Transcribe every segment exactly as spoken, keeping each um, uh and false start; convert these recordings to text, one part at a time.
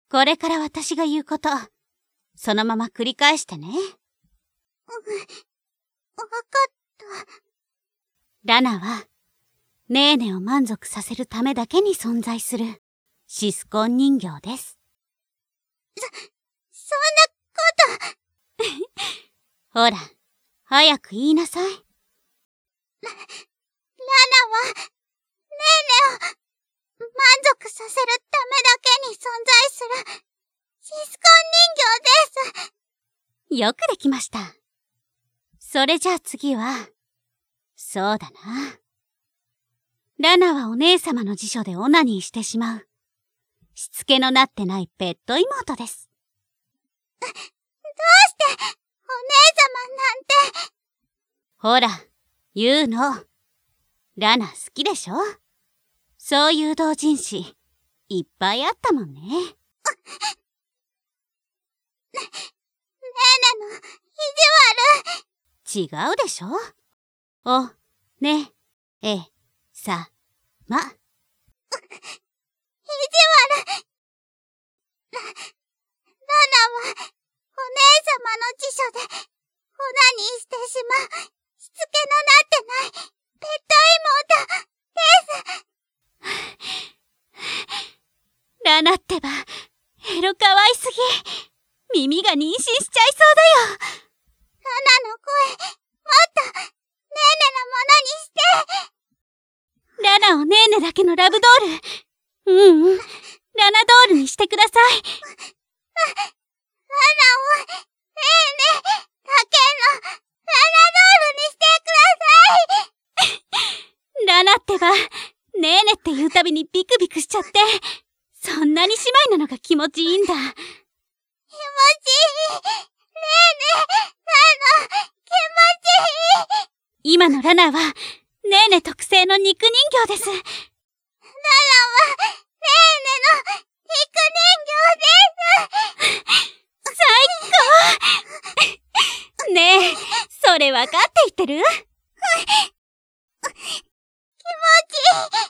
これから私が言うこと、そのまま繰り返してね。うん、わかった。 ラナは、ネーネを満足させるためだけに存在するシスコン人形です。 そ、そんなこと。 ほら、早く言いなさい。 ラ、ラナは、ネーネを満足させるためだけに存在するシスコン人形です。 よくできました。それじゃあ次は、そうだな。ラナはお姉様の辞書でオナニーしてしまう、しつけのなってないペット妹です。 どうして、お姉様なんて。 ほら、言うの。ラナ好きでしょ？そういう同人誌、いっぱいあったもんね。ね、ねえねの意地悪。違うでしょ？お、ね、え、さ、ま。意地悪。ラ、ラナは、お姉様の辞書で、オナニーしてしまう、しつけのなってない、ペット妹、です。 ラナってば、エロかわいすぎ。耳が妊娠しちゃいそうだよ。 ラナの声、もっと、ネーネのものにして。 ラナをネーネだけのラブドール。うんうん。ラナドールにしてください。 ラ、ラナを、ネーネだけの、ラナドールにしてください。 ラナってば、ネーネって言うたびにビクビクしちゃって、そんなに姉妹なのが気持ちいいんだ。気持ちいい。ネーネ、 ラナ、気持ちいい。今のラナは、ネーネ特製の肉人形です。ラナは、 ネーネの肉人形です。 最高。ねえ、それ分かって言ってる？ 気持ち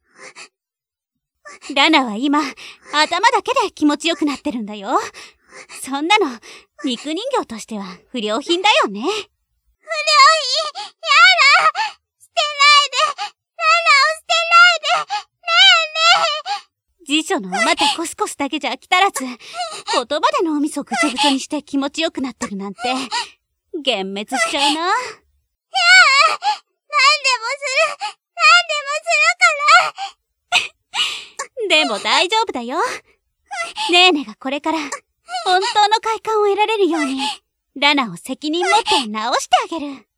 いい。ラナは今、頭だけで気持ちよくなってるんだよ。そんなの、肉人形としては不良品だよね。不良品？やだ！捨てないで！ラナを捨てないで！ねえねえ！辞書の馬とコスコスだけじゃ飽き足らず、言葉で脳みそぐちょぐちょにして気持ちよくなってるなんて、幻滅しちゃうな。いやあ、 何でもする！何でもするからでも大丈夫だよ。ネーネがこれから本当の快感を得られるように、ラナを責任持って直してあげる。